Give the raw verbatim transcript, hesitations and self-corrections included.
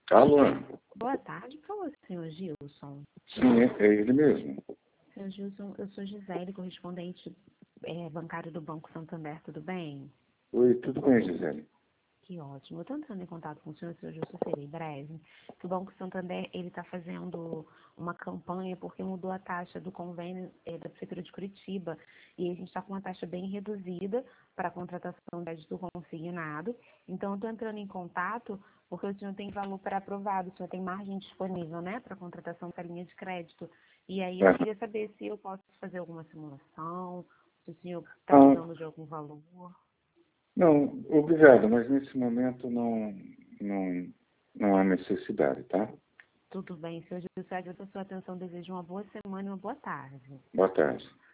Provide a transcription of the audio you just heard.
Alô? Boa tarde, por favor, senhor Gilson. Sim, é é ele mesmo. Senhor Gilson, eu sou Gisele, correspondente é, bancário do Banco Santander, tudo bem? Oi, tudo bem, Gisele? Que ótimo. Eu estou entrando em contato com o senhor, senhor Gilson, serei breve, que o Banco Santander ele está fazendo uma campanha porque mudou a taxa do convênio é, da Prefeitura de Curitiba e a gente está com uma taxa bem reduzida para a contratação de crédito consignado. Então, eu estou entrando em contato porque o senhor tem valor para aprovado, o senhor tem margem disponível, né, para a contratação da linha de crédito. E aí eu Ah, queria saber se eu posso fazer alguma simulação, se o senhor está ah, precisando de algum valor. não, obrigado, mas nesse momento não, não, não há necessidade, tá? Tudo bem, senhor Gilson, agradeço a sua atenção, desejo uma boa semana e uma boa tarde. Boa tarde.